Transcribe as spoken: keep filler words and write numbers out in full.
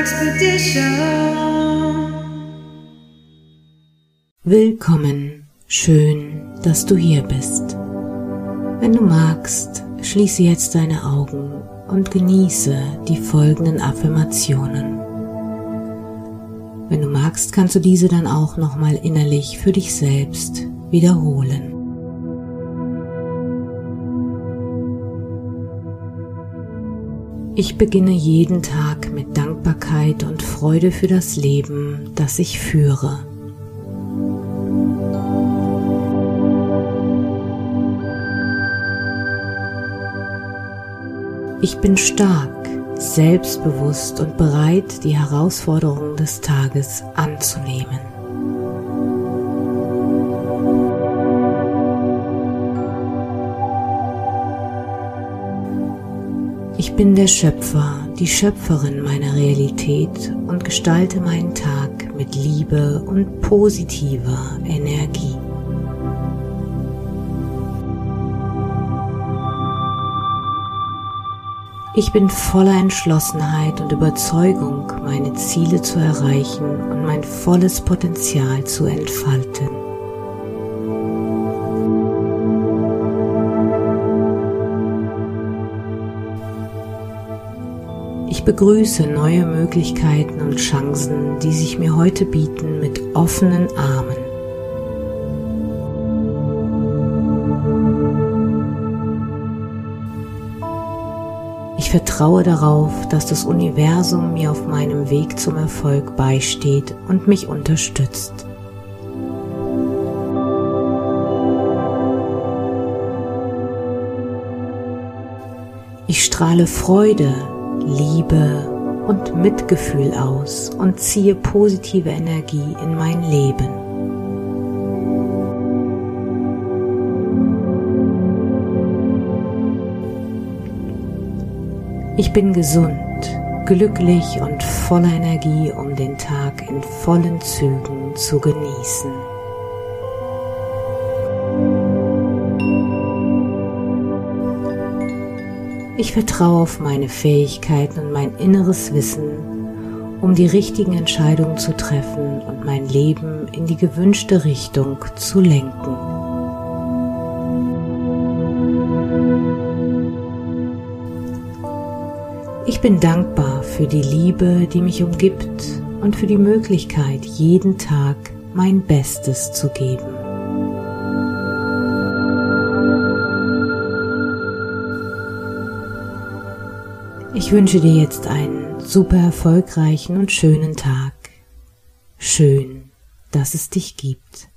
Expedition. Willkommen, schön, dass du hier bist. Wenn du magst, schließe jetzt deine Augen und genieße die folgenden Affirmationen. Wenn du magst, kannst du diese dann auch nochmal innerlich für dich selbst wiederholen. Ich beginne jeden Tag mit Dankbarkeit und Freude für das Leben, das ich führe. Ich bin stark, selbstbewusst und bereit, die Herausforderungen des Tages anzunehmen. Ich bin der Schöpfer, die Schöpferin meiner Realität und gestalte meinen Tag mit Liebe und positiver Energie. Ich bin voller Entschlossenheit und Überzeugung, meine Ziele zu erreichen und mein volles Potenzial zu entfalten. Ich begrüße neue Möglichkeiten und Chancen, die sich mir heute bieten, mit offenen Armen. Ich vertraue darauf, dass das Universum mir auf meinem Weg zum Erfolg beisteht und mich unterstützt. Ich strahle Freude, Liebe und Mitgefühl aus und ziehe positive Energie in mein Leben. Ich bin gesund, glücklich und voller Energie, um den Tag in vollen Zügen zu genießen. Ich vertraue auf meine Fähigkeiten und mein inneres Wissen, um die richtigen Entscheidungen zu treffen und mein Leben in die gewünschte Richtung zu lenken. Ich bin dankbar für die Liebe, die mich umgibt und für die Möglichkeit, jeden Tag mein Bestes zu geben. Ich wünsche dir jetzt einen super erfolgreichen und schönen Tag. Schön, dass es dich gibt.